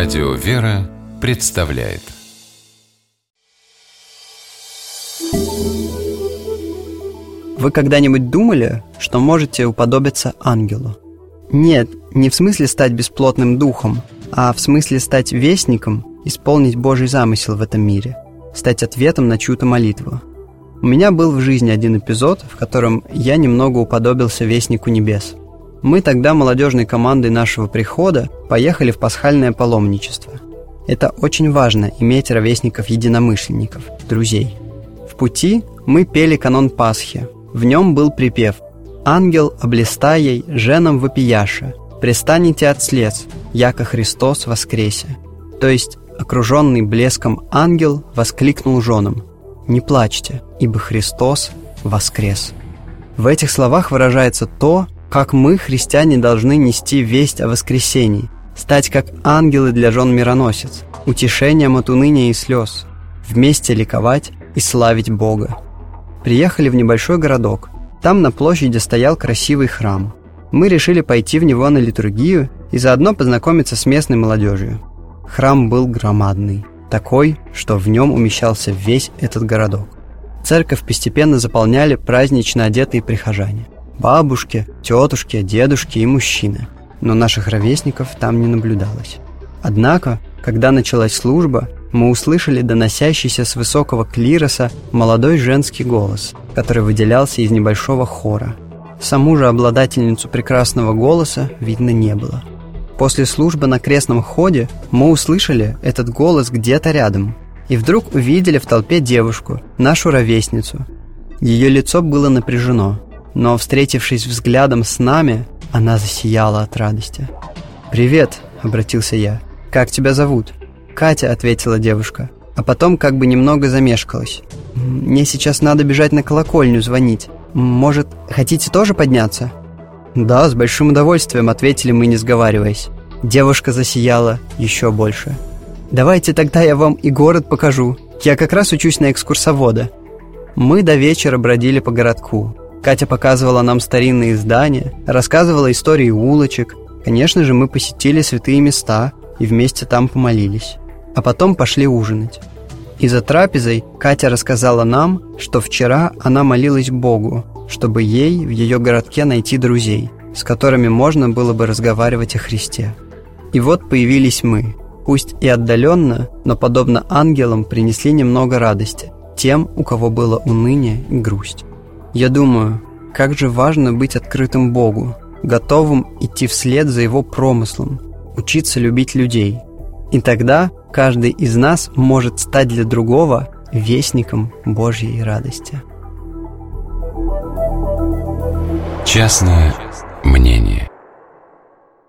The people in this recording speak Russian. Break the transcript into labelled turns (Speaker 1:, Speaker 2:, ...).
Speaker 1: Радио «Вера» представляет.
Speaker 2: Вы когда-нибудь думали, что можете уподобиться ангелу? Нет, не в смысле стать бесплотным духом, а в смысле стать вестником, исполнить Божий замысел в этом мире, стать ответом на чью-то молитву. У меня был в жизни один эпизод, в котором я немного уподобился вестнику небес. Мы тогда молодежной командой нашего прихода поехали в пасхальное паломничество. Это очень важно – иметь ровесников-единомышленников, друзей. В пути мы пели канон Пасхи. В нем был припев «Ангел, облиста ей, женам вопияша, престанете от слез, яко Христос воскресе». То есть, окруженный блеском ангел воскликнул женам: «Не плачьте, ибо Христос воскрес». В этих словах выражается то, как мы, христиане, должны нести весть о воскресении, стать как ангелы для жен мироносец, утешением от уныния и слез, вместе ликовать и славить Бога. Приехали в небольшой городок. Там на площади стоял красивый храм. Мы решили пойти в него на литургию и заодно познакомиться с местной молодежью. Храм был громадный, такой, что в нем умещался весь этот городок. Церковь постепенно заполняли празднично одетые прихожане. Бабушки, тетушки, дедушки и мужчины. Но наших ровесников там не наблюдалось. Однако, когда началась служба, мы услышали доносящийся с высокого клироса молодой женский голос, который выделялся из небольшого хора. Саму же обладательницу прекрасного голоса видно не было. После службы на крестном ходе мы услышали этот голос где-то рядом. И вдруг увидели в толпе девушку, нашу ровесницу. Ее лицо было напряжено, но, встретившись взглядом с нами, она засияла от радости. «Привет», — обратился я. «Как тебя зовут?» «Катя», — ответила девушка, а потом как бы немного замешкалась. «Мне сейчас надо бежать на колокольню звонить. Может, хотите тоже подняться?» «Да, с большим удовольствием», — ответили мы, не сговариваясь. Девушка засияла еще больше. «Давайте тогда я вам и город покажу. Я как раз учусь на экскурсовода». Мы до вечера бродили по городку. Катя показывала нам старинные здания, рассказывала истории улочек. Конечно же, мы посетили святые места и вместе там помолились. А потом пошли ужинать. И за трапезой Катя рассказала нам, что вчера она молилась Богу, чтобы ей в ее городке найти друзей, с которыми можно было бы разговаривать о Христе. И вот появились мы. Пусть и отдаленно, но подобно ангелам принесли немного радости тем, у кого было уныние и грусть. Я думаю, как же важно быть открытым Богу, готовым идти вслед за Его промыслом, учиться любить людей. И тогда каждый из нас может стать для другого вестником Божьей радости.
Speaker 1: Частное мнение.